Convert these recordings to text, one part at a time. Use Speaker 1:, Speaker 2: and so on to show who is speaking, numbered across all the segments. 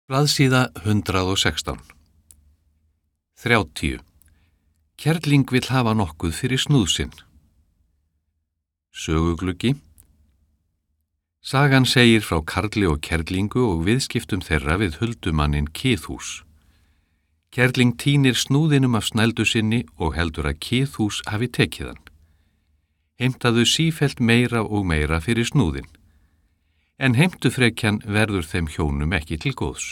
Speaker 1: Blaðsíða 116. 30. Kerling vill hafa nokkuð fyrir snúð sinn. Sögugluggi. Sagan segir frá karli og kerlingu og viðskiptum þeirra við huldumanninn Kiðhús. Kerling tínir snúðinum af snældu sinni og heldur að Kiðhús hafi tekið hann. Heimtaðu sífellt meira og meira fyrir snúðin. En heimtufrekjan verður þeim hjónum ekki til góðs.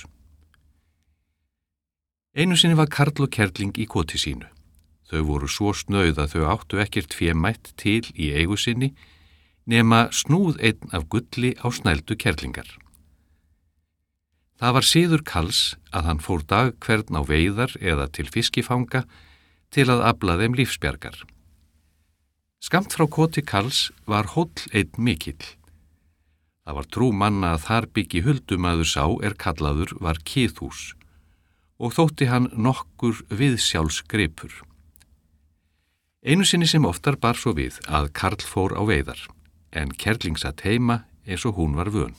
Speaker 1: Einu sinni var karl og kerling í koti sínu. Þau voru svo snauð að þau áttu ekkert fémætt til í eigu sinni nema snúð einn af gulli á snældu kerlingar. Það var siður karls að hann fór dag hvern á veiðar eða til fiskifanga til að afla þeim lífsbjargar. Skammt frá koti karls var hóll einn mikill. Það var trú manna að þar byggi huldumaður sá kallaður var Kiðhús og þótti hann nokkur viðsjálfsgripur. Einu sinni sem oftar bar svo við að karl fór á veiðar, en kerling satt heima eins og hún var vön.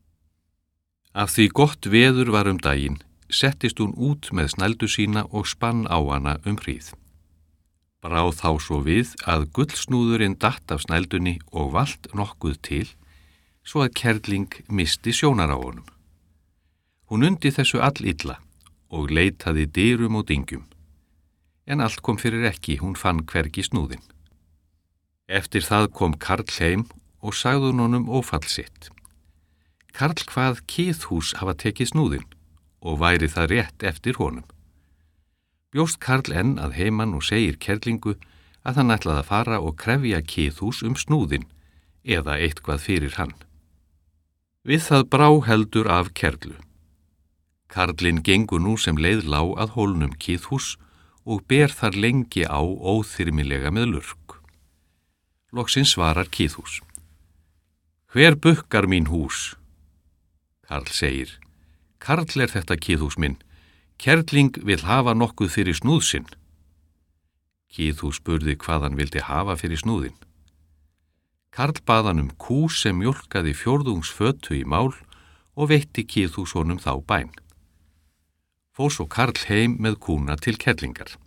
Speaker 1: Af því gott veður var daginn, settist hún út með snældu sína og spann á hana hríð. Bráð þá svo við að gullsnúðurinn datt af snældunni og valt nokkuð til, svo að kerling misti sjónar á honum. Hún undi þessu all illa og leitaði dyrum og dyngjum, en allt kom fyrir ekki, hún fann hvergi snúðin. Eftir það kom karl heim og sagði honum ófall sitt. Karl kvað Kiðhús hafa tekið snúðin og væri það rétt eftir honum. Bjóst karl enn að heiman og segir kerlingu að hann ætlaði að fara og krefja Kiðhús snúðin eða eitthvað fyrir hann. Við það brá heldur af kerlu. Karlinn gengur nú sem leið lá að hólnum Kiðhús og ber þar lengi á óþyrmilega með lurk. Loksins svarar Kiðhús. Hver bukkar mín hús? Karl segir. Karl þetta Kiðhús minn. Kerling vill hafa nokkuð fyrir snúð sinn. Kiðhús spurði hvað hann vildi hafa fyrir snúðin. Karl bað hann kú sem mjólkaði fjórðungsfötu í mál og veitti Kiðhús honum þá bæn. Fór svo karl heim með kúna til kerlingar.